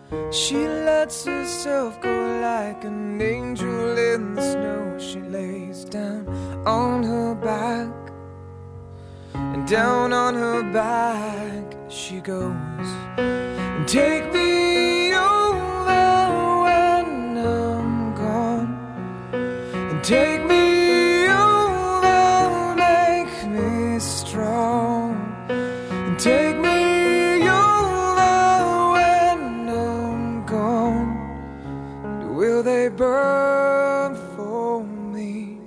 She lets herself go like an angel in the snow. She lays down on her back, and down on her back she goes. And take me over when I'm gone, and take me over, make me strong, and take me will they burn for me?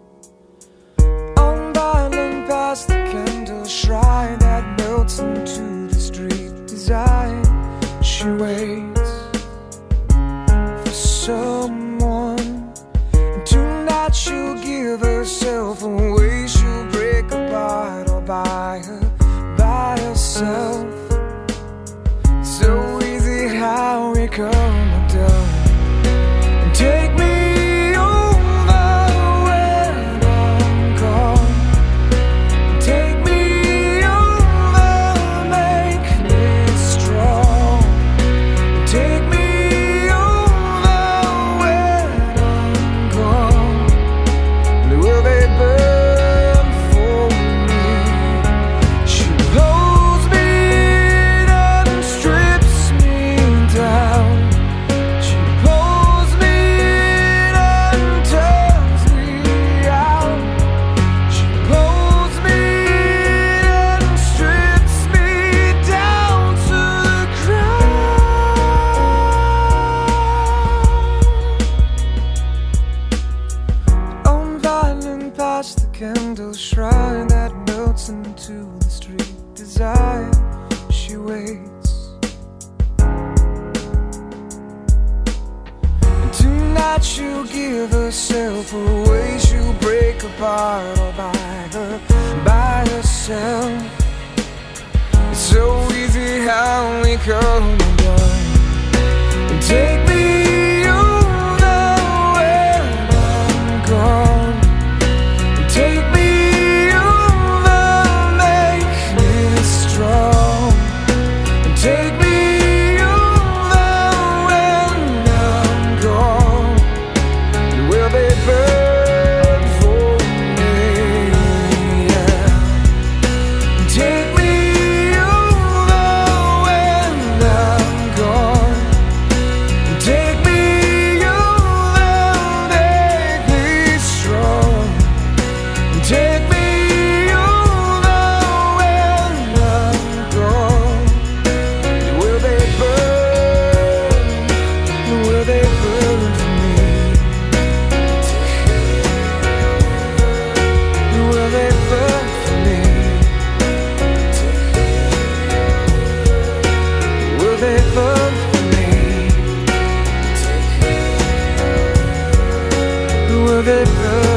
I'm violent past the candle shrine that melts into the street design. She waits for someone, and tonight she'll give herself away. She'll break apart all by herself. It's so easy how we come undone. Take me over when I'm gone, take me over, make me strong, take me over when I'm gone. And will they burn for me? She holds me and strips me down. Past the candle shrine that melts into the street design. She waits, and tonight she'll give herself away. She'll break apart all by herself. It's so easy how we come undone. And take me over when I'm gone. Take me over, make me strong, and take me over when I'm gone. And will they burn for me? Yeah. Take me over when I'm gone, and take me over, make me strong. Take me over when I'm gone. Will they burn? Will they burn for me? Will they burn for me? Will they burn for me? Will they burn?